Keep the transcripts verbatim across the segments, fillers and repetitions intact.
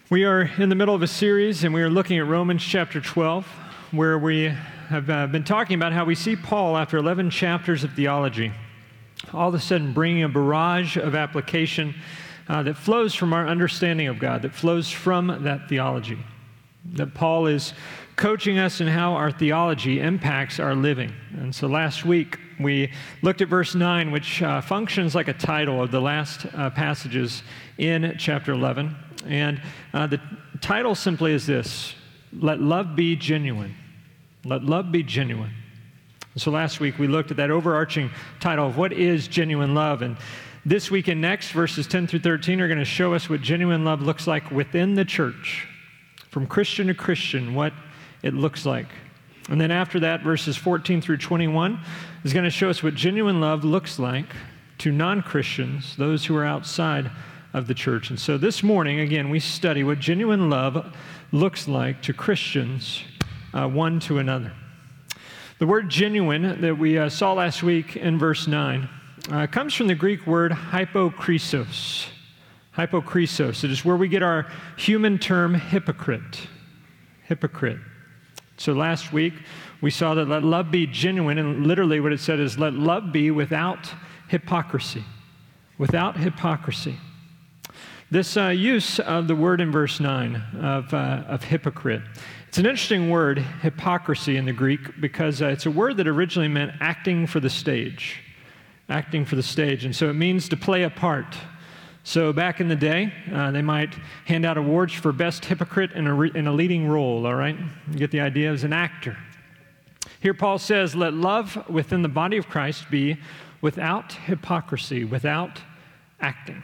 We are in the middle of a series, and we are looking at Romans chapter twelve, where we have uh, been talking about how we see Paul, after eleven chapters of theology, all of a sudden bringing a barrage of application uh, that flows from our understanding of God, that flows from that theology. That Paul is coaching us in how our theology impacts our living. And so last week, we looked at verse nine, which uh, functions like a title of the last uh, passages in chapter eleven. And uh, the title simply is this: Let love be genuine. Let love be genuine. And so last week we looked at that overarching title of what is genuine love. And this week and next, verses ten through thirteen are going to show us what genuine love looks like within the church, from Christian to Christian, what it looks like. And then after that, verses fourteen through twenty-one is going to show us what genuine love looks like to non-Christians, those who are outside of the church. And so this morning, again, we study what genuine love looks like to Christians, uh, one to another. The word genuine that we uh, saw last week in verse nine uh, comes from the Greek word hypokrisos. Hypokrisos. It is where we get our human term hypocrite. Hypocrite. So last week, we saw that let love be genuine, and literally what it said is let love be without hypocrisy. Without hypocrisy. This uh, use of the word in verse nine of, uh, of hypocrite, it's an interesting word, hypocrisy in the Greek, because uh, it's a word that originally meant acting for the stage. Acting for the stage. And so it means to play a part. So back in the day, uh, they might hand out awards for best hypocrite in a, re- in a leading role, all right? You get the idea, as an actor. Here Paul says, let love within the body of Christ be without hypocrisy, without acting.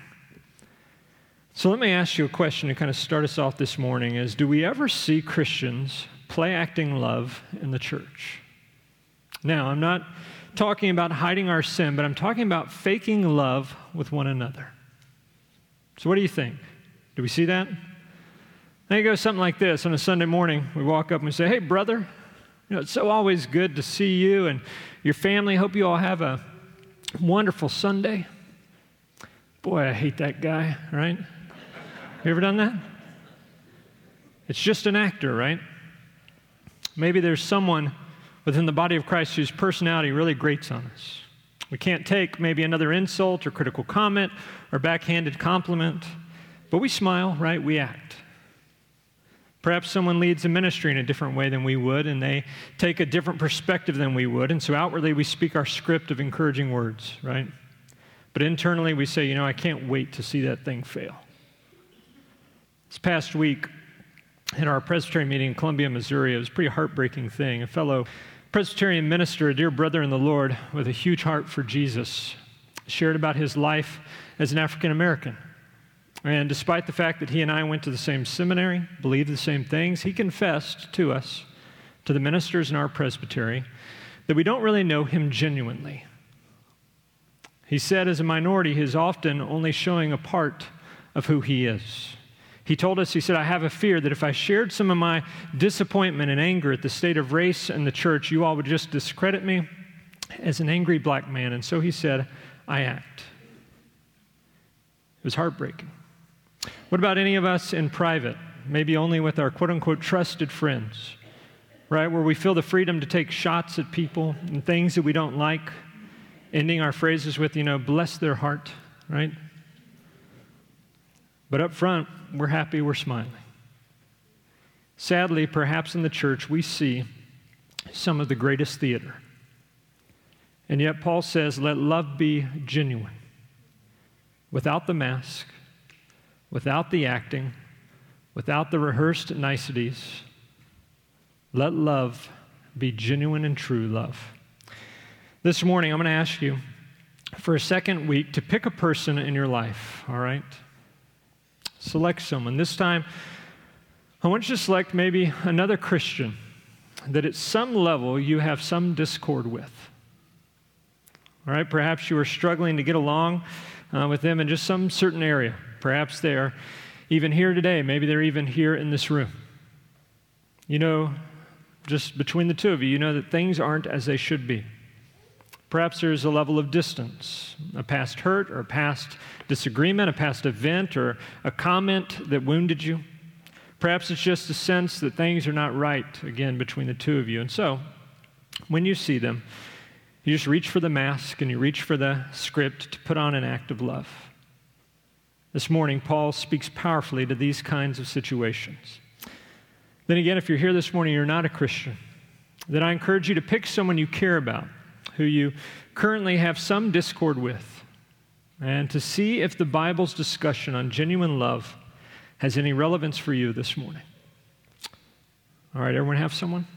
So let me ask you a question to kind of start us off this morning is, do we ever see Christians play acting love in the church? Now, I'm not talking about hiding our sin, but I'm talking about faking love with one another. So what do you think? Do we see that? I think it goes something like this. On a Sunday morning, we walk up and we say, hey, brother, you know, it's so always good to see you and your family. Hope you all have a wonderful Sunday. Boy, I hate that guy, right? You ever done that? It's just an actor, right? Maybe there's someone within the body of Christ whose personality really grates on us. We can't take maybe another insult or critical comment or backhanded compliment, but we smile, right? We act. Perhaps someone leads a ministry in a different way than we would, and they take a different perspective than we would, and so outwardly we speak our script of encouraging words, right? But internally we say, you know, I can't wait to see that thing fail. This past week in our Presbyterian meeting in Columbia, Missouri, it was a pretty heartbreaking thing. A fellow Presbyterian minister, a dear brother in the Lord with a huge heart for Jesus, shared about his life as an African American. And despite the fact that he and I went to the same seminary, believed the same things, he confessed to us, to the ministers in our presbytery, that we don't really know him genuinely. He said as a minority, he is often only showing a part of who he is. He told us, he said, I have a fear that if I shared some of my disappointment and anger at the state of race and the church, you all would just discredit me as an angry black man. And so he said, I act. It was heartbreaking. What about any of us in private, maybe only with our quote-unquote trusted friends, right, where we feel the freedom to take shots at people and things that we don't like, ending our phrases with, you know, bless their heart, right? But up front, we're happy, we're smiling. Sadly, perhaps in the church, we see some of the greatest theater. And yet Paul says, let love be genuine, without the mask, without the acting, without the rehearsed niceties. Let love be genuine and true love. This morning, I'm going to ask you for a second week to pick a person in your life, all right? Select someone. This time, I want you to select maybe another Christian that at some level you have some discord with. All right, perhaps you are struggling to get along uh, with them in just some certain area. Perhaps they are even here today. Maybe they're even here in this room. You know, just between the two of you, you know that things aren't as they should be. Perhaps there's a level of distance, a past hurt or a past disagreement, a past event or a comment that wounded you. Perhaps it's just a sense that things are not right, again, between the two of you. And so, when you see them, you just reach for the mask and you reach for the script to put on an act of love. This morning, Paul speaks powerfully to these kinds of situations. Then again, if you're here this morning, you're not a Christian, then I encourage you to pick someone you care about, who you currently have some discord with, and to see if the Bible's discussion on genuine love has any relevance for you this morning. All right, everyone have someone?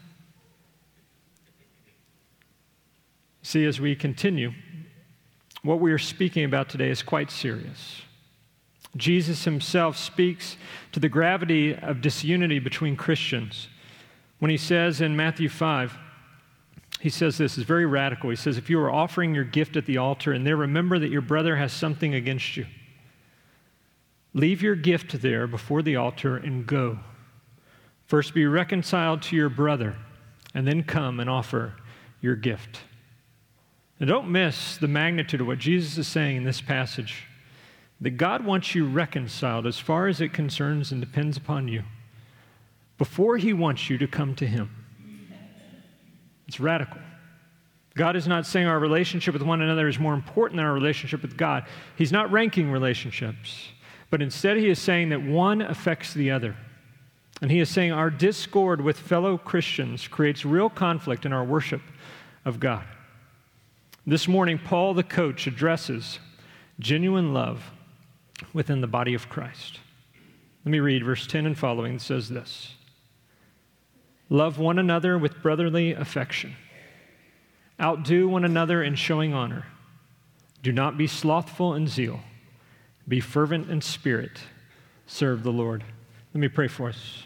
See, as we continue, what we are speaking about today is quite serious. Jesus himself speaks to the gravity of disunity between Christians when he says in Matthew five, he says this, is very radical. He says, if you are offering your gift at the altar and there remember that your brother has something against you, leave your gift there before the altar and go. First be reconciled to your brother and then come and offer your gift. Now don't miss the magnitude of what Jesus is saying in this passage, that God wants you reconciled as far as it concerns and depends upon you before he wants you to come to him. It's radical. God is not saying our relationship with one another is more important than our relationship with God. He's not ranking relationships, but instead he is saying that one affects the other. And he is saying our discord with fellow Christians creates real conflict in our worship of God. This morning, Paul the coach addresses genuine love within the body of Christ. Let me read verse ten and following. It says this, love one another with brotherly affection. Outdo one another in showing honor. Do not be slothful in zeal. Be fervent in spirit. Serve the Lord. Let me pray for us.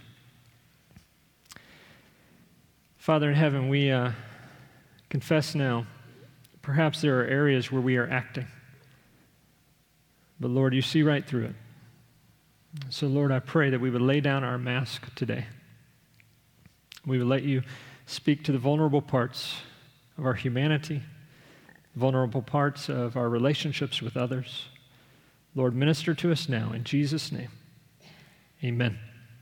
Father in heaven, we uh, confess now, perhaps there are areas where we are acting. But Lord, you see right through it. So Lord, I pray that we would lay down our mask today. We would let you speak to the vulnerable parts of our humanity, vulnerable parts of our relationships with others. Lord, minister to us now in Jesus' name. Amen.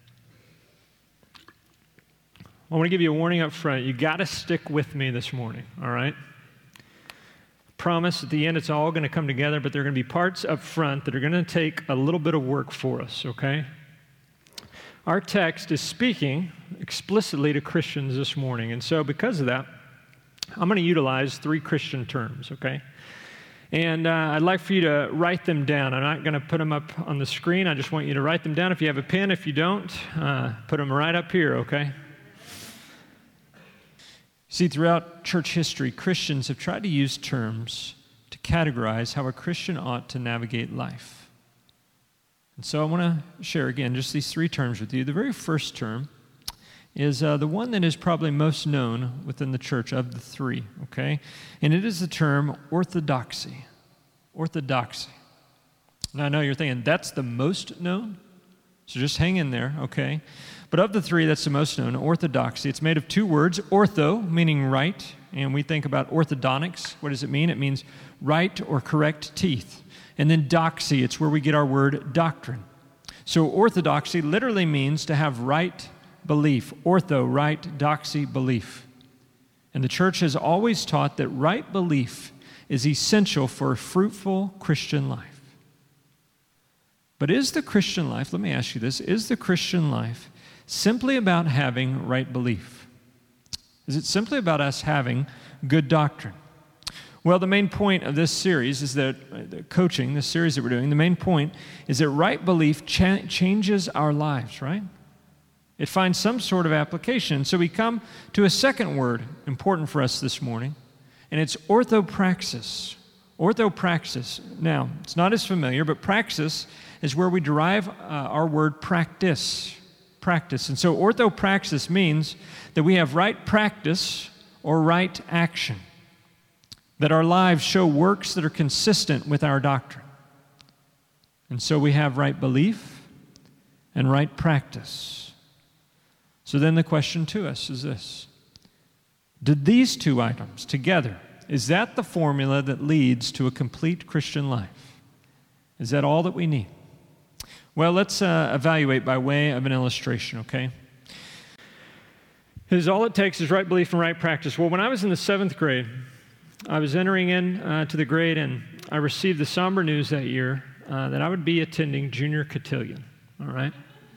I want to give you a warning up front. You got to stick with me this morning, all right? Promise at the end it's all going to come together, but there are going to be parts up front that are going to take a little bit of work for us, okay? Our text is speaking explicitly to Christians this morning, and so because of that, I'm going to utilize three Christian terms, okay? And uh, I'd like for you to write them down. I'm not going to put them up on the screen. I just want you to write them down. If you have a pen, if you don't, uh, put them right up here, okay? See, throughout church history, Christians have tried to use terms to categorize how a Christian ought to navigate life. And so I want to share again just these three terms with you. The very first term is uh, the one that is probably most known within the church of the three, okay? And it is the term orthodoxy. Orthodoxy. Now I know you're thinking, that's the most known? So just hang in there, okay? But of the three, that's the most known, orthodoxy. It's made of two words, ortho, meaning right, and we think about orthodontics. What does it mean? It means right or correct teeth. And then doxy, it's where we get our word doctrine. So orthodoxy literally means to have right belief. Ortho, right, doxy, belief. And the church has always taught that right belief is essential for a fruitful Christian life. But is the Christian life, let me ask you this, is the Christian life simply about having right belief? Is it simply about us having good doctrine? Well, the main point of this series is that, uh, coaching, this series that we're doing, the main point is that right belief cha- changes our lives, right? It finds some sort of application. So we come to a second word important for us this morning, and it's orthopraxis. Orthopraxis. Now, it's not as familiar, but praxis is where we derive uh, our word practice. Practice. And so orthopraxis means that we have right practice or right action, that our lives show works that are consistent with our doctrine. And so we have right belief and right practice. So then the question to us is this: did these two items together, is that the formula that leads to a complete Christian life? Is that all that we need? Well, let's uh, evaluate by way of an illustration, okay? Is all it takes is right belief and right practice. Well, when I was in the seventh grade, I was entering in uh, to the grade, and I received the somber news that year uh, that I would be attending junior cotillion, all right?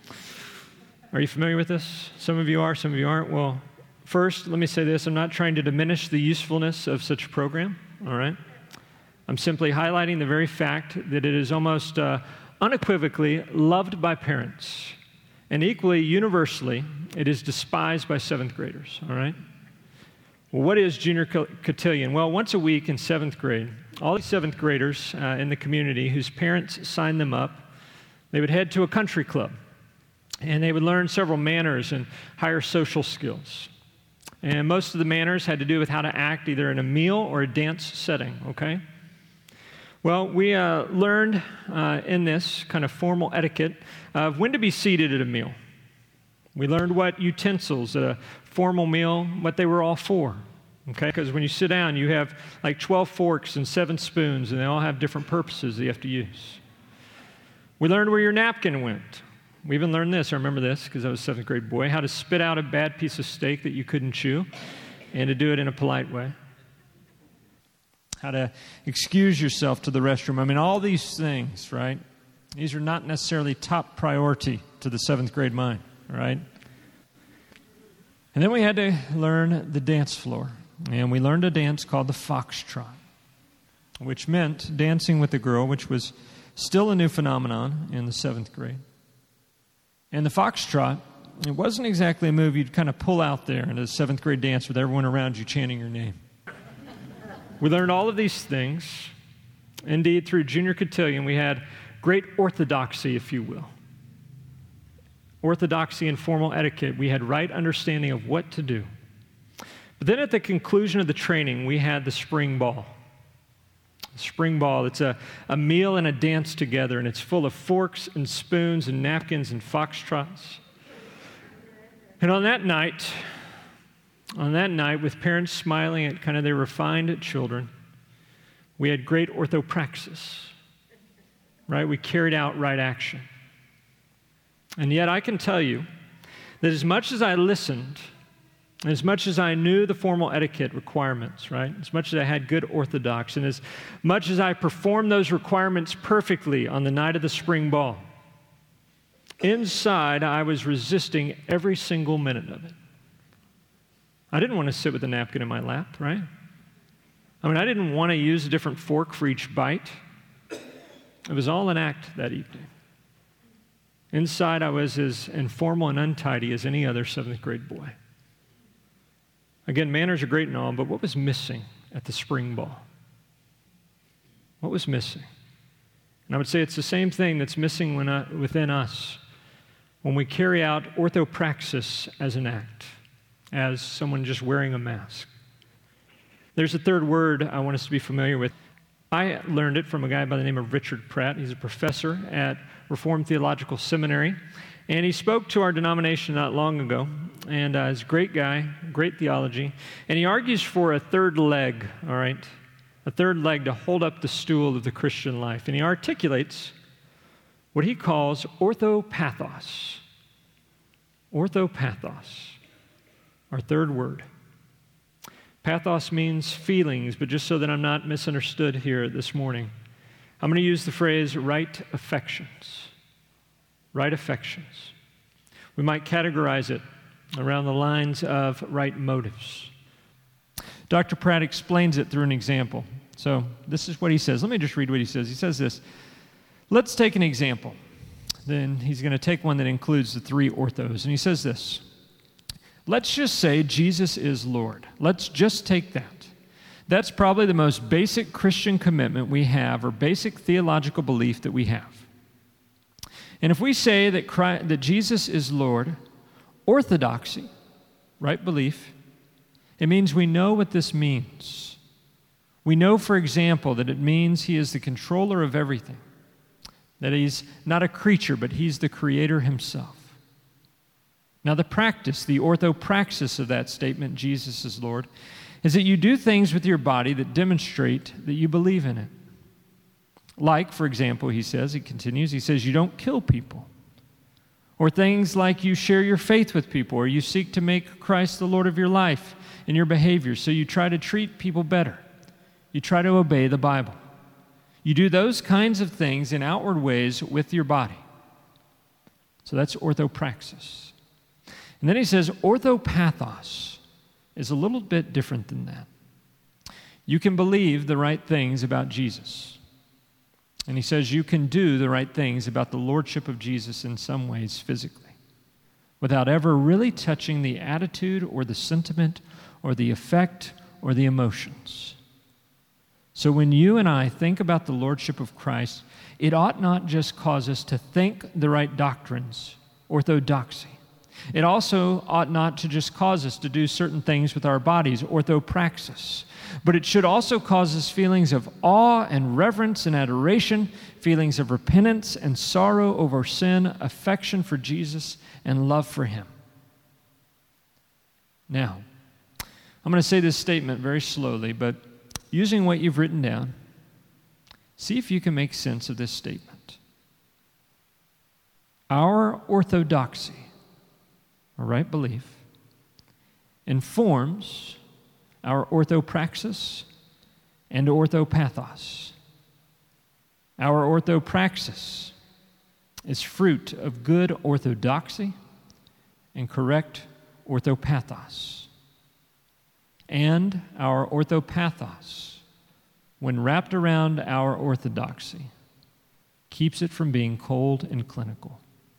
Are you familiar with this? Some of you are, some of you aren't. Well, first, let me say this. I'm not trying to diminish the usefulness of such a program, all right? I'm simply highlighting the very fact that it is almost uh, unequivocally loved by parents, and equally universally, it is despised by seventh graders, all right? Well, what is junior cotillion? Well, once a week in seventh grade, all these seventh graders uh, in the community whose parents signed them up, they would head to a country club, and they would learn several manners and higher social skills. And most of the manners had to do with how to act either in a meal or a dance setting, okay? Well, we uh, learned uh, in this kind of formal etiquette of when to be seated at a meal. We learned what utensils at a formal meal, what they were all for, okay? Because when you sit down, you have like twelve forks and seven spoons, and they all have different purposes that you have to use. We learned where your napkin went. We even learned this, I remember this because I was a seventh grade boy, how to spit out a bad piece of steak that you couldn't chew and to do it in a polite way. How to excuse yourself to the restroom. I mean, all these things, right? These are not necessarily top priority to the seventh grade mind, right? And then we had to learn the dance floor. And we learned a dance called the foxtrot, which meant dancing with a girl, which was still a new phenomenon in the seventh grade. And the foxtrot, it wasn't exactly a move you'd kind of pull out there in a seventh grade dance with everyone around you chanting your name. We learned all of these things. Indeed, through junior cotillion, we had great orthodoxy, if you will. Orthodoxy and formal etiquette. We had right understanding of what to do. But then at the conclusion of the training, we had the spring ball. The spring ball, it's a, a meal and a dance together, and it's full of forks and spoons and napkins and foxtrots. And on that night, on that night, with parents smiling at kind of their refined children, we had great orthopraxis, right? We carried out right action. And yet I can tell you that as much as I listened, as much as I knew the formal etiquette requirements, right? As much as I had good orthodox, and as much as I performed those requirements perfectly on the night of the spring ball, inside I was resisting every single minute of it. I didn't want to sit with a napkin in my lap, right? I mean, I didn't want to use a different fork for each bite. It was all an act that evening. Inside, I was as informal and untidy as any other seventh grade boy. Again, manners are great and all, but what was missing at the spring ball? What was missing? And I would say it's the same thing that's missing when, uh, within us when we carry out orthopraxis as an act, as someone just wearing a mask. There's a third word I want us to be familiar with. I learned it from a guy by the name of Richard Pratt. He's a professor at Reformed Theological Seminary, and he spoke to our denomination not long ago, and uh, he's a great guy, great theology, and he argues for a third leg, all right, a third leg to hold up the stool of the Christian life, and he articulates what he calls orthopathos. Orthopathos. Our third word. Pathos means feelings, but just so that I'm not misunderstood here this morning, I'm going to use the phrase right affections. Right affections. We might categorize it around the lines of right motives. Doctor Pratt explains it through an example. So this is what he says. Let me just read what he says. He says this. Let's take an example. Then he's going to take one that includes the three orthos. And he says this. Let's just say Jesus is Lord. Let's just take that. That's probably the most basic Christian commitment we have, or basic theological belief that we have. And if we say that Christ, that Jesus is Lord, orthodoxy, right belief, it means we know what this means. We know, for example, that it means he is the controller of everything, that he's not a creature, but he's the creator himself. Now, the practice, the orthopraxis of that statement, Jesus is Lord, is that you do things with your body that demonstrate that you believe in it. Like, for example, he says, he continues, he says, you don't kill people. Or things like you share your faith with people, or you seek to make Christ the Lord of your life in your behavior, so you try to treat people better. You try to obey the Bible. You do those kinds of things in outward ways with your body. So that's orthopraxis. And then he says orthopathos is a little bit different than that. You can believe the right things about Jesus. And he says you can do the right things about the lordship of Jesus in some ways physically, without ever really touching the attitude or the sentiment or the effect or the emotions. So when you and I think about the lordship of Christ, it ought not just cause us to think the right doctrines, orthodoxy. It also ought not to just cause us to do certain things with our bodies, orthopraxis. But it should also cause us feelings of awe and reverence and adoration, feelings of repentance and sorrow over sin, affection for Jesus, and love for Him. Now, I'm going to say this statement very slowly, but using what you've written down, see if you can make sense of this statement. Our orthodoxy, or right belief, informs our orthopraxis and orthopathos. Our orthopraxis is fruit of good orthodoxy and correct orthopathos. And our orthopathos, when wrapped around our orthodoxy, keeps it from being cold and clinical.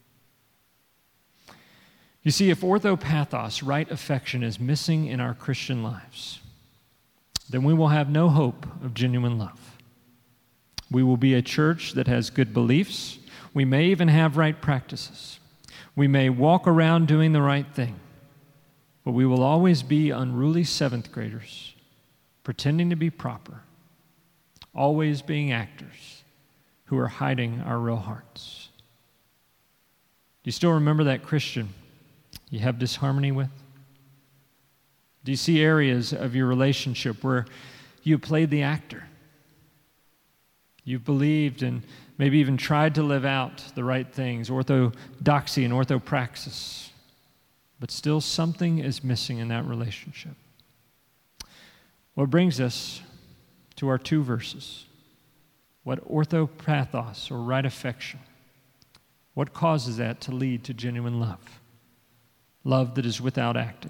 You see, if orthopathos, right affection, is missing in our Christian lives, then we will have no hope of genuine love. We will be a church that has good beliefs. We may even have right practices. We may walk around doing the right thing, but we will always be unruly seventh graders, pretending to be proper, always being actors who are hiding our real hearts. Do you still remember that Christian you have disharmony with? Do you see areas of your relationship where you played the actor? You've believed and maybe even tried to live out the right things, orthodoxy and orthopraxis, but still something is missing in that relationship. What brings us to our two verses. What orthopathos, or right affection, what causes that to lead to genuine love? Love that is without acting.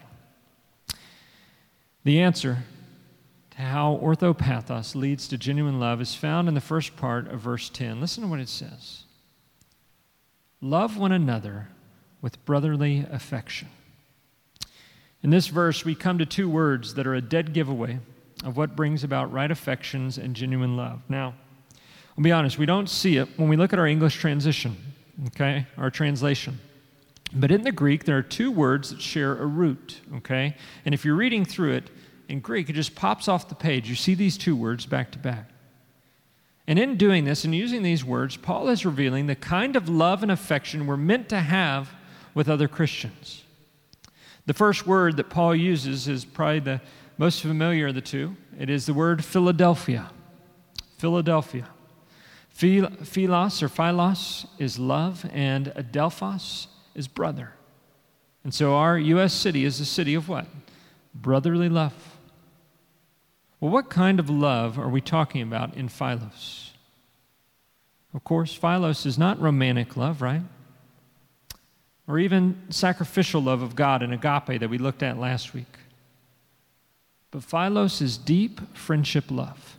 The answer to how orthopathos leads to genuine love is found in the first part of verse ten. Listen to what it says. Love one another with brotherly affection. In this verse, we come to two words that are a dead giveaway of what brings about right affections and genuine love. Now, I'll be honest, we don't see it when we look at our English transition, okay, our translation. But in the Greek, there are two words that share a root, okay? And if you're reading through it, in Greek, it just pops off the page. You see these two words back to back. And in doing this and using these words, Paul is revealing the kind of love and affection we're meant to have with other Christians. The first word that Paul uses is probably the most familiar of the two. It is the word Philadelphia. Philadelphia. Philos or philos is love, and adelphos is brother. And so our U S city is a city of what? Brotherly love. Well, what kind of love are we talking about in Philos? Of course, Philos is not romantic love, right? Or even sacrificial love of God and agape that we looked at last week. But Philos is deep friendship love.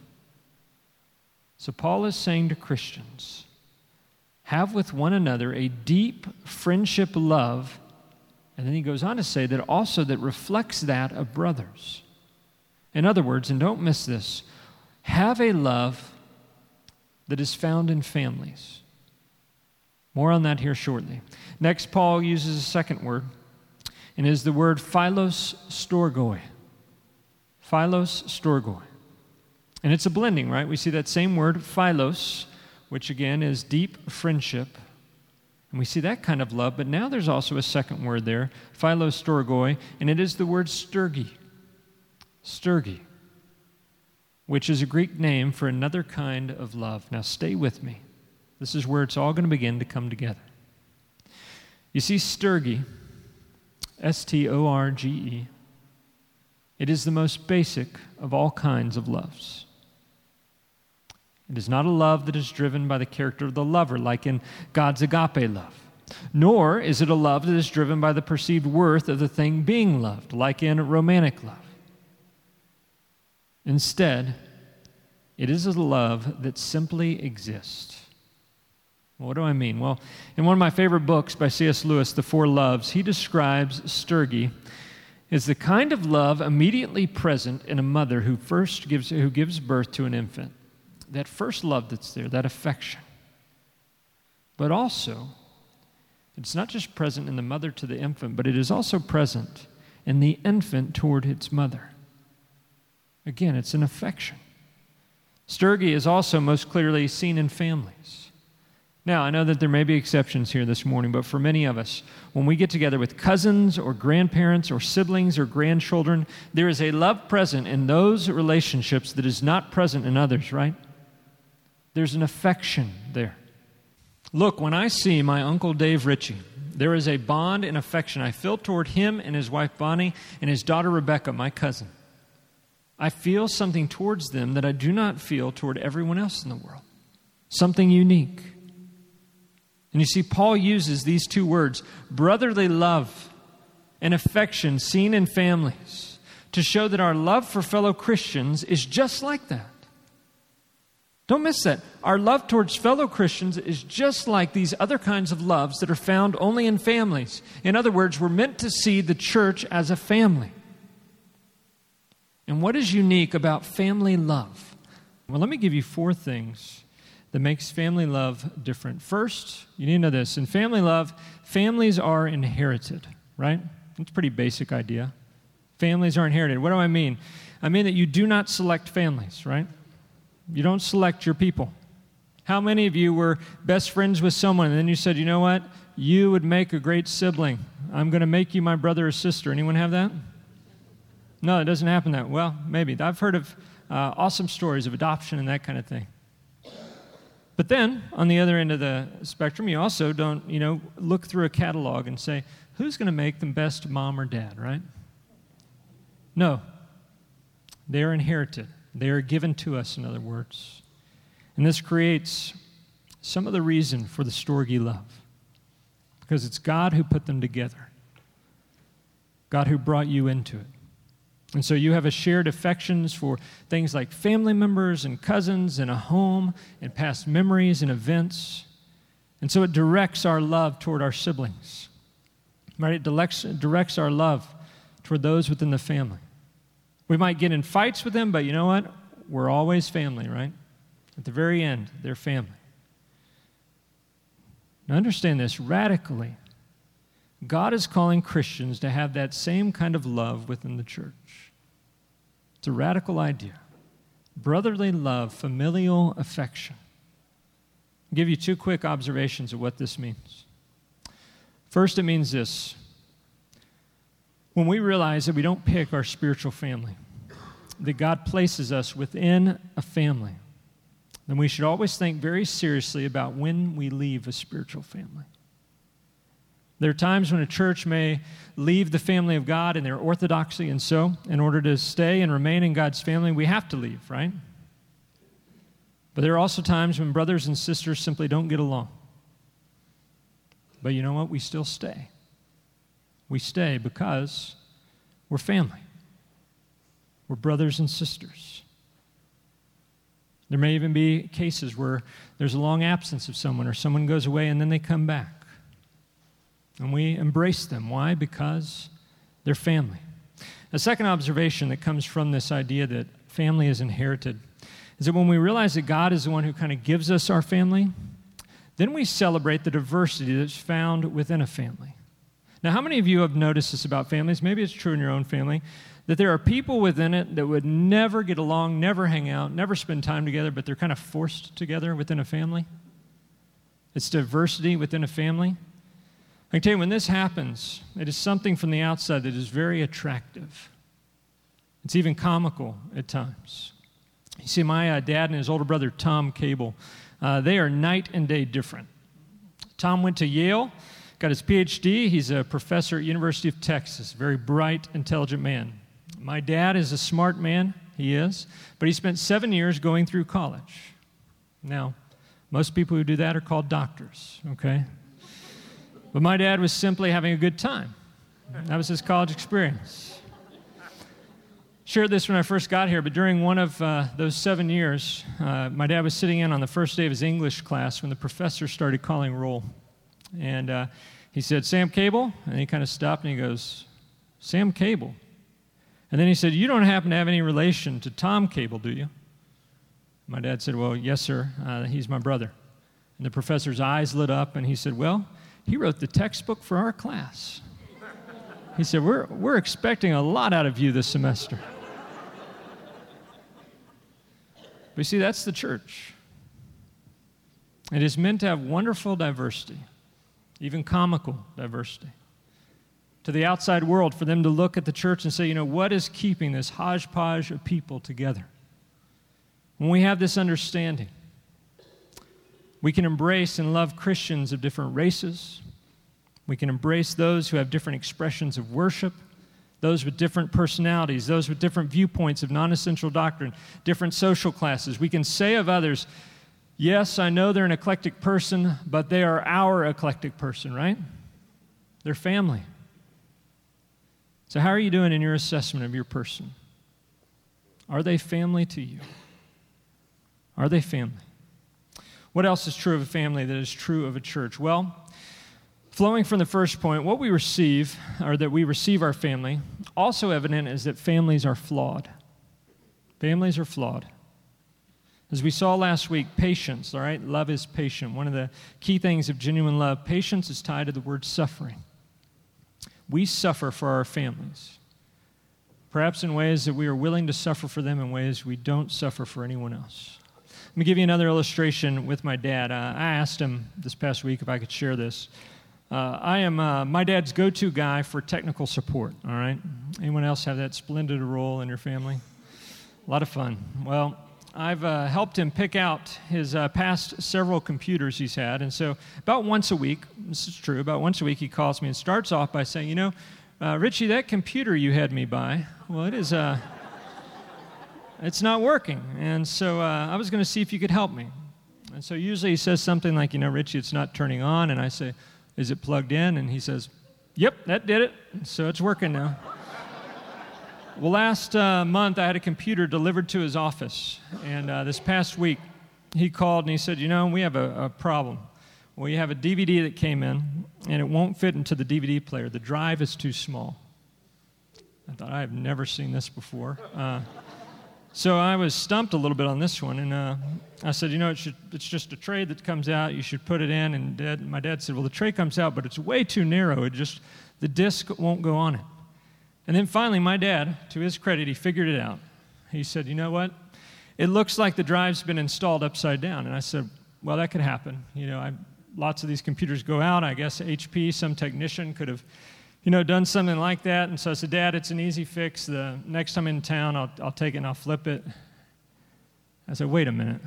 So Paul is saying to Christians, have with one another a deep friendship love, and then he goes on to say that also that reflects that of brothers. In other words, and don't miss this, have a love that is found in families. More on that here shortly. Next, Paul uses a second word, and is the word philos storgoi. Philos storgoi. And it's a blending, right? We see that same word, philos, which again is deep friendship. And we see that kind of love, but now there's also a second word there, philos storgoi, and it is the word sturgi. Sturgi. which is a Greek name for another kind of love. Now stay with me. This is where it's all going to begin to come together. You see, storge, S T O R G E, it is the most basic of all kinds of loves. It is not a love that is driven by the character of the lover, like in God's agape love. Nor is it a love that is driven by the perceived worth of the thing being loved, like in romantic love. Instead, it is a love that simply exists. What do I mean? Well, in one of my favorite books by C S Lewis, The Four Loves, he describes storge as the kind of love immediately present in a mother who first gives, who gives birth to an infant. That first love that's there, that affection. But also, it's not just present in the mother to the infant, but it is also present in the infant toward its mother. Again, it's an affection. Storge is also most clearly seen in families. Now, I know that there may be exceptions here this morning, but for many of us, when we get together with cousins or grandparents or siblings or grandchildren, there is a love present in those relationships that is not present in others, right? There's an affection there. Look, when I see my Uncle Dave Ritchie, there is a bond and affection I feel toward him and his wife Bonnie and his daughter Rebecca, my cousin. I feel something towards them that I do not feel toward everyone else in the world. Something unique. And you see, Paul uses these two words, brotherly love and affection seen in families, to show that our love for fellow Christians is just like that. Don't miss that. Our love towards fellow Christians is just like these other kinds of loves that are found only in families. In other words, we're meant to see the church as a family. And what is unique about family love? Well, let me give you four things that makes family love different. First, you need to know this. In family love, families are inherited, right? That's a pretty basic idea. Families are inherited. What do I mean? I mean that you do not select families, right? You don't select your people. How many of you were best friends with someone and then you said, you know what? You would make a great sibling. I'm going to make you my brother or sister. Anyone have that? No, it doesn't happen that well. Maybe. I've heard of uh, awesome stories of adoption and that kind of thing. But then, on the other end of the spectrum, you also don't, you know, look through a catalog and say, who's going to make the best mom or dad, right? No. They are inherited. They are given to us, in other words. And this creates some of the reason for the storge love. Because it's God who put them together. God who brought you into it. And so you have a shared affections for things like family members and cousins and a home and past memories and events. And so it directs our love toward our siblings. Right? It directs, directs our love toward those within the family. We might get in fights with them, but you know what? We're always family, right? At the very end, they're family. Now understand this radically. God is calling Christians to have that same kind of love within the church. It's a radical idea. Brotherly love, familial affection. I'll give you two quick observations of what this means. First, it means this. When we realize that we don't pick our spiritual family, that God places us within a family, then we should always think very seriously about when we leave a spiritual family. There are times when a church may leave the family of God in their orthodoxy, and so, in order to stay and remain in God's family, we have to leave, right? But there are also times when brothers and sisters simply don't get along. But you know what? We still stay. We stay because we're family. We're brothers and sisters. There may even be cases where there's a long absence of someone, or someone goes away and then they come back. And we embrace them. Why? Because they're family. A second observation that comes from this idea that family is inherited is that when we realize that God is the one who kind of gives us our family, then we celebrate the diversity that's found within a family. Now, how many of you have noticed this about families? Maybe it's true in your own family, that there are people within it that would never get along, never hang out, never spend time together, but they're kind of forced together within a family. It's diversity within a family. I can tell you, when this happens, it is something from the outside that is very attractive. It's even comical at times. You see, my uh, dad and his older brother, Tom Cable, uh, they are night and day different. Tom went to Yale, got his P H D. He's a professor at University of Texas, very bright, intelligent man. My dad is a smart man, he is, but he spent seven years going through college. Now, most people who do that are called doctors, okay? But my dad was simply having a good time. That was his college experience. Shared this when I first got here, but during one of uh, those seven years, uh, my dad was sitting in on the first day of his English class when the professor started calling roll. And uh, he said, "Sam Cable?" And he kind of stopped and he goes, "Sam Cable?" And then he said, "You don't happen to have any relation to Tom Cable, do you?" My dad said, "Well, yes, sir. Uh, he's my brother." And the professor's eyes lit up and he said, "Well, he wrote the textbook for our class." He said, we're, we're expecting a lot out of you this semester. But you see, that's the church. It is meant to have wonderful diversity, even comical diversity. To the outside world, for them to look at the church and say, you know, what is keeping this hodgepodge of people together? When we have this understanding, we can embrace and love Christians of different races. We can embrace those who have different expressions of worship, those with different personalities, those with different viewpoints of non-essential doctrine, different social classes. We can say of others, yes, I know they're an eclectic person, but they are our eclectic person, right? They're family. So how are you doing in your assessment of your person? Are they family to you? Are they family? What else is true of a family that is true of a church? Well, flowing from the first point, what we receive, or that we receive our family, also evident is that families are flawed. Families are flawed. As we saw last week, patience, all right? Love is patient. One of the key things of genuine love, patience is tied to the word suffering. We suffer for our families, perhaps in ways that we are willing to suffer for them, in ways we don't suffer for anyone else. Let me give you another illustration with my dad. Uh, I asked him this past week if I could share this. Uh, I am uh, my dad's go-to guy for technical support, all right? Anyone else have that splendid role in your family? A lot of fun. Well, I've uh, helped him pick out his uh, past several computers he's had, and so about once a week, this is true, about once a week he calls me and starts off by saying, you know, uh, Richie, that computer you had me buy, well, it is, uh, it's not working, and so uh, I was going to see if you could help me. And so usually he says something like, you know, Richie, it's not turning on, and I say, is it plugged in? And he says, yep, that did it. So it's working now. Well, last uh, month I had a computer delivered to his office. And uh, this past week he called and he said, you know, we have a, a problem. We have a D V D that came in and it won't fit into the D V D player. The drive is too small. I thought, I have never seen this before. Uh, So I was stumped a little bit on this one, and uh, I said, you know, it should, it's just a tray that comes out. You should put it in. And Dad, my dad said, well, the tray comes out, but it's way too narrow. It just, the disc won't go on it. And then finally, my dad, to his credit, he figured it out. He said, you know what? It looks like the drive's been installed upside down. And I said, well, that could happen. You know, I, lots of these computers go out. I guess H P, some technician could have, you know, done something like that. And so I said, Dad, it's an easy fix. The next time in town, I'll, I'll take it and I'll flip it. I said, wait a minute.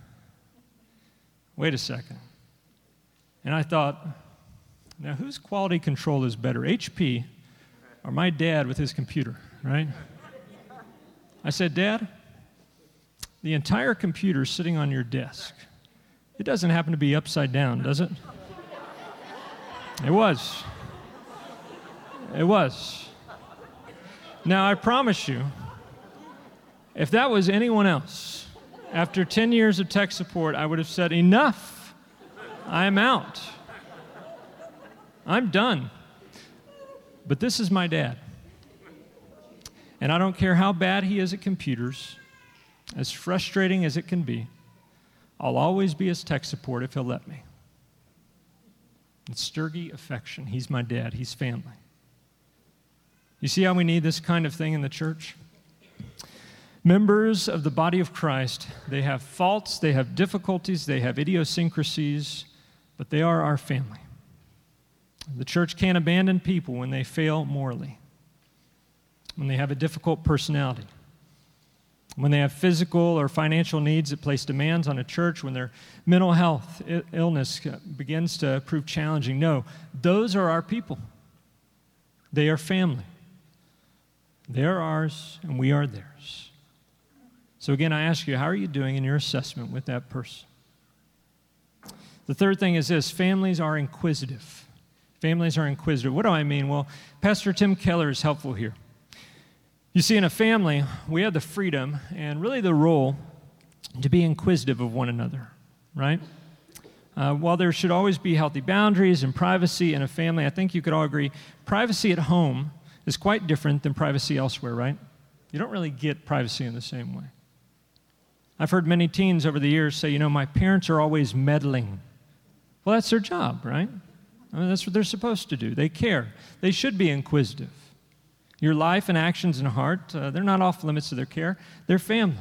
Wait a second. And I thought, now whose quality control is better, H P or my dad with his computer, right? I said, Dad, the entire computer sitting on your desk, it doesn't happen to be upside down, does it? It was. It was. Now, I promise you, if that was anyone else, after ten years of tech support, I would have said, enough. I'm out. I'm done. But this is my dad. And I don't care how bad he is at computers, as frustrating as it can be, I'll always be his tech support if he'll let me. It's sturdy affection. He's my dad. He's family. You see how we need this kind of thing in the church? Members of the body of Christ, they have faults, they have difficulties, they have idiosyncrasies, but they are our family. The church can't abandon people when they fail morally, when they have a difficult personality. when they have physical or financial needs that place demands on a church, when their mental health I- illness begins to prove challenging. No, those are our people. They are family. They are ours, and we are theirs. So again, I ask you, how are you doing in your assessment with that person? The third thing is this: families are inquisitive. Families are inquisitive. What do I mean? Well, Pastor Tim Keller is helpful here. You see, in a family, we have the freedom and really the role to be inquisitive of one another, right? Uh, while there should always be healthy boundaries and privacy in a family, I think you could all agree, privacy at home is quite different than privacy elsewhere, right? You don't really get privacy in the same way. I've heard many teens over the years say, you know, my parents are always meddling. Well, that's their job, right? I mean, that's what they're supposed to do. They care. They should be inquisitive. Your life and actions and heart, uh, they're not off limits to their care. They're family.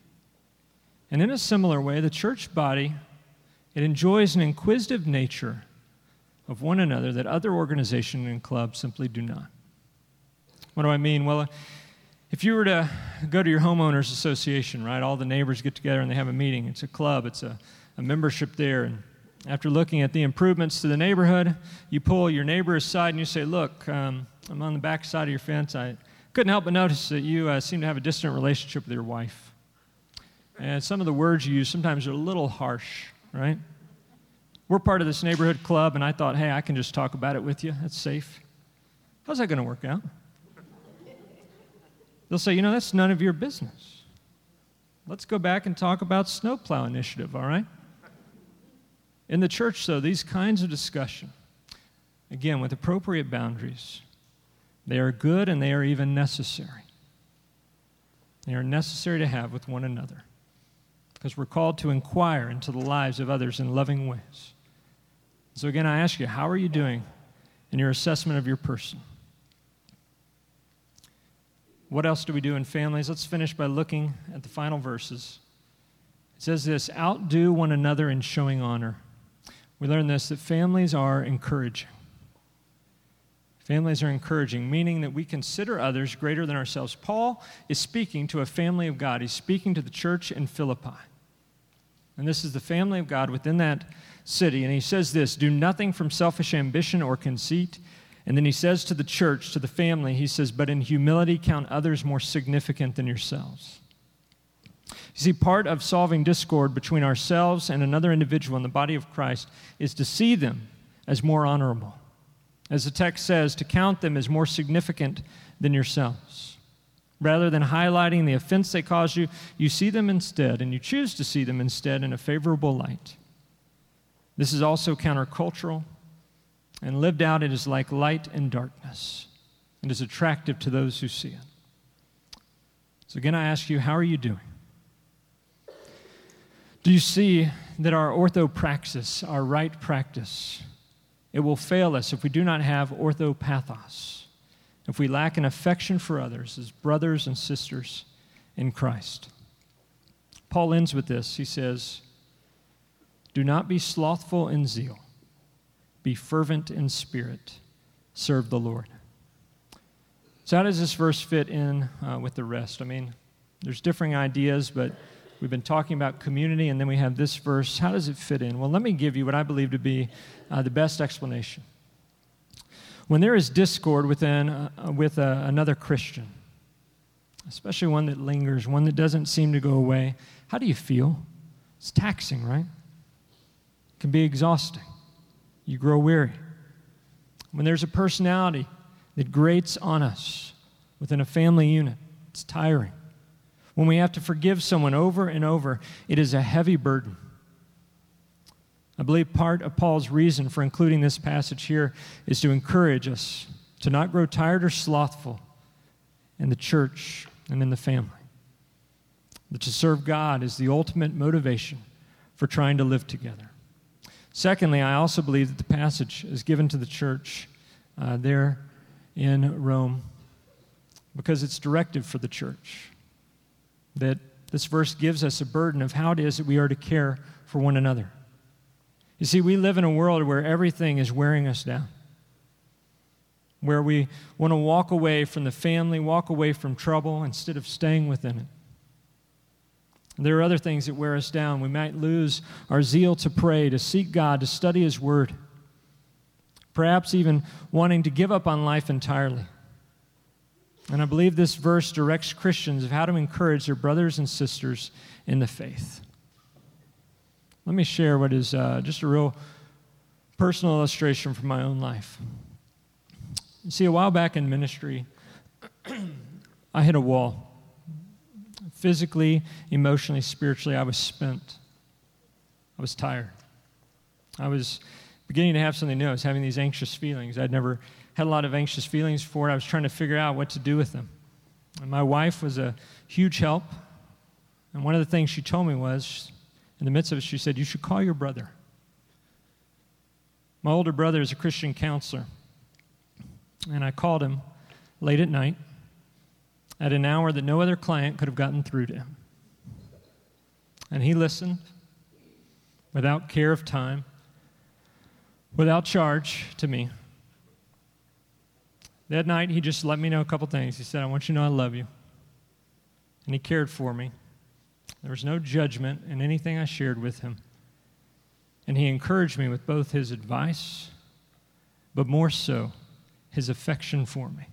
And in a similar way, the church body, it enjoys an inquisitive nature of one another that other organizations and clubs simply do not. What do I mean? Well, if you were to go to your homeowners association, right, all the neighbors get together and they have a meeting. It's a club. It's a, a membership there. And after looking at the improvements to the neighborhood, you pull your neighbor aside and you say, look, um, I'm on the back side of your fence. I couldn't help but notice that you uh, seem to have a distant relationship with your wife. And some of the words you use sometimes are a little harsh, right? We're part of this neighborhood club, and I thought, hey, I can just talk about it with you. That's safe. How's that going to work out? They'll say, you know, that's none of your business. Let's go back and talk about snowplow initiative, all right? In the church, though, these kinds of discussion, again, with appropriate boundaries, they are good and they are even necessary. They are necessary to have with one another because we're called to inquire into the lives of others in loving ways. So again, I ask you, how are you doing in your assessment of your person? What else do we do in families? Let's finish by looking at the final verses. It says this: outdo one another in showing honor. We learn this, that families are encouraging. Families are encouraging, meaning that we consider others greater than ourselves. Paul is speaking to a family of God. He's speaking to the church in Philippi. And this is the family of God within that city. And he says this: do nothing from selfish ambition or conceit. And then he says to the church, to the family, he says, but in humility count others more significant than yourselves. You see, part of solving discord between ourselves and another individual in the body of Christ is to see them as more honorable. As the text says, to count them as more significant than yourselves. Rather than highlighting the offense they cause you, you see them instead, and you choose to see them instead in a favorable light. This is also countercultural, and lived out it is like light and darkness. It is attractive to those who see it. So again, I ask you, how are you doing? Do you see that our orthopraxis, our right practice, it will fail us if we do not have orthopathos, if we lack an affection for others as brothers and sisters in Christ? Paul ends with this. He says, do not be slothful in zeal. Be fervent in spirit. Serve the Lord. So how does this verse fit in uh, with the rest? I mean, there's differing ideas, but we've been talking about community, and then we have this verse. How does it fit in? Well, let me give you what I believe to be uh, the best explanation. When there is discord within uh, with uh, another Christian, especially one that lingers, one that doesn't seem to go away, how do you feel? It's taxing, right? It can be exhausting. You grow weary. When there's a personality that grates on us within a family unit, it's tiring. When we have to forgive someone over and over, it is a heavy burden. I believe part of Paul's reason for including this passage here is to encourage us to not grow tired or slothful in the church and in the family. That to serve God is the ultimate motivation for trying to live together. Secondly, I also believe that the passage is given to the church uh, there in Rome because it's directive for the church. That this verse gives us a burden of how it is that we are to care for one another. You see, we live in a world where everything is wearing us down, where we want to walk away from the family, walk away from trouble instead of staying within it. There are other things that wear us down. We might lose our zeal to pray, to seek God, to study His Word, perhaps even wanting to give up on life entirely. And I believe this verse directs Christians of how to encourage their brothers and sisters in the faith. Let me share what is uh, just a real personal illustration from my own life. You see, a while back in ministry, I hit a wall. Physically, emotionally, spiritually, I was spent. I was tired. I was beginning to have something new. I was having these anxious feelings. I'd never had a lot of anxious feelings before. I was trying to figure out what to do with them. And my wife was a huge help. And one of the things she told me was, in the midst of it, she said, you should call your brother. My older brother is a Christian counselor. And I called him late at night at an hour that no other client could have gotten through to him. And he listened without care of time, without charge to me. That night, he just let me know a couple things. He said, I want you to know I love you. And he cared for me. There was no judgment in anything I shared with him. And he encouraged me with both his advice, but more so, his affection for me.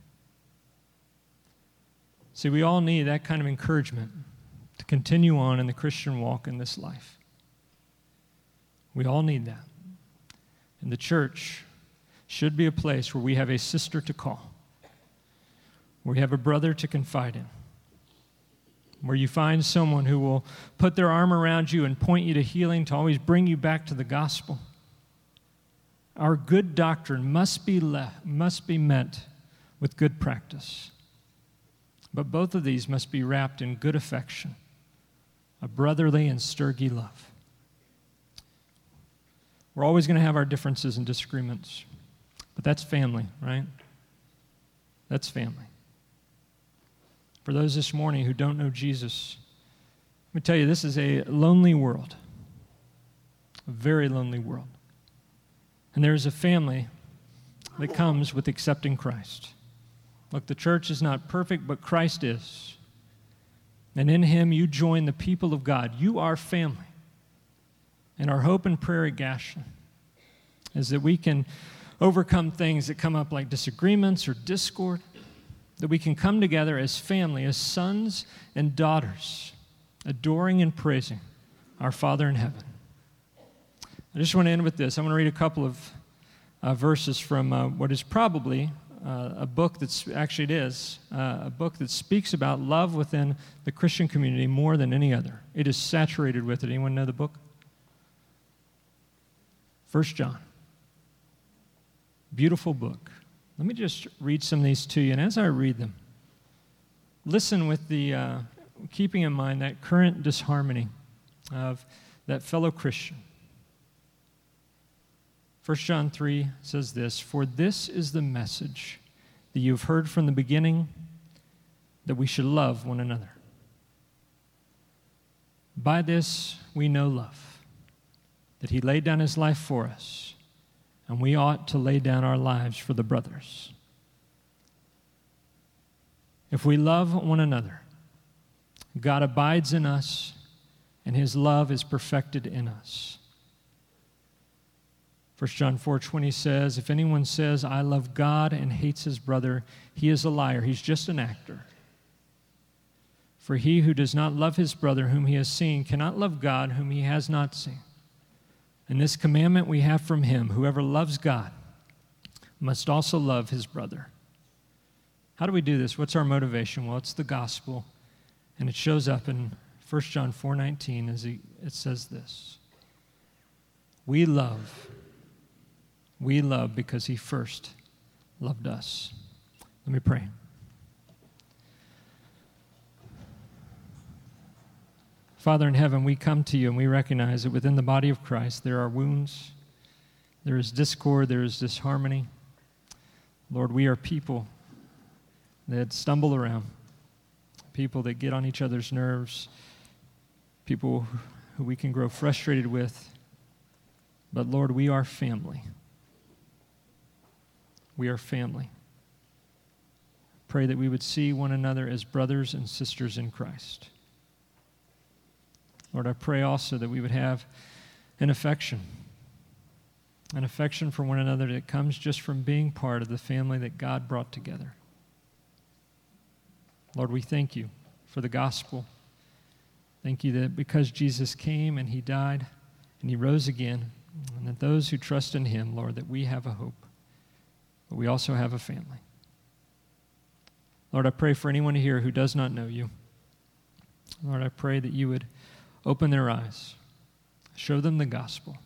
See, we all need that kind of encouragement to continue on in the Christian walk in this life. We all need that. And the church should be a place where we have a sister to call, where we have a brother to confide in, where you find someone who will put their arm around you and point you to healing, to always bring you back to the gospel. Our good doctrine must be le- must be met with good practice. But both of these must be wrapped in good affection, a brotherly and sturdy love. We're always going to have our differences and disagreements, but that's family, right? That's family. For those this morning who don't know Jesus, let me tell you, this is a lonely world, a very lonely world. And there's a family that comes with accepting Christ. Look, the church is not perfect, but Christ is. And in Him, you join the people of God. You are family. And our hope and prayer at Gashland is that we can overcome things that come up like disagreements or discord, that we can come together as family, as sons and daughters, adoring and praising our Father in heaven. I just want to end with this. I'm going to read a couple of uh, verses from uh, what is probably uh, a book that's, actually it is, uh, a book that speaks about love within the Christian community more than any other. It is saturated with it. Anyone know the book? First John. Beautiful book. Let me just read some of these to you, and as I read them, listen with the, uh, keeping in mind that current disharmony of that fellow Christian. First John three says this, "For this is the message that you have heard from the beginning, that we should love one another. By this we know love, that He laid down His life for us, and we ought to lay down our lives for the brothers. If we love one another, God abides in us, and His love is perfected in us." First John four twenty says, "If anyone says, 'I love God,' and hates his brother, he is a liar." He's just an actor. "For he who does not love his brother whom he has seen cannot love God whom he has not seen. And this commandment we have from Him, whoever loves God must also love his brother." How do we do this? What's our motivation? Well, it's the gospel, and it shows up in First John four nineteen as he, it says this, "We love, we love because He first loved us." Let me pray. Father in heaven, we come to You and we recognize that within the body of Christ there are wounds, there is discord, there is disharmony. Lord, we are people that stumble around, people that get on each other's nerves, people who we can grow frustrated with. But Lord, we are family. We are family. Pray that we would see one another as brothers and sisters in Christ. Lord, I pray also that we would have an affection, an affection for one another that comes just from being part of the family that God brought together. Lord, we thank you for the gospel. Thank you that because Jesus came and he died and he rose again, and that those who trust in him, Lord, that we have a hope, but we also have a family. Lord, I pray for anyone here who does not know you. Lord, I pray that you would open their eyes, show them the gospel.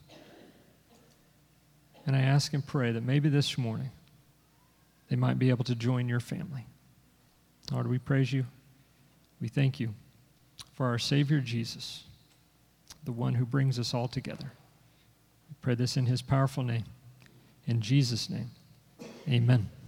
And I ask and pray that maybe this morning they might be able to join your family. Lord, we praise you. We thank you for our Savior Jesus, the one who brings us all together. We pray this in his powerful name. In Jesus' name, amen.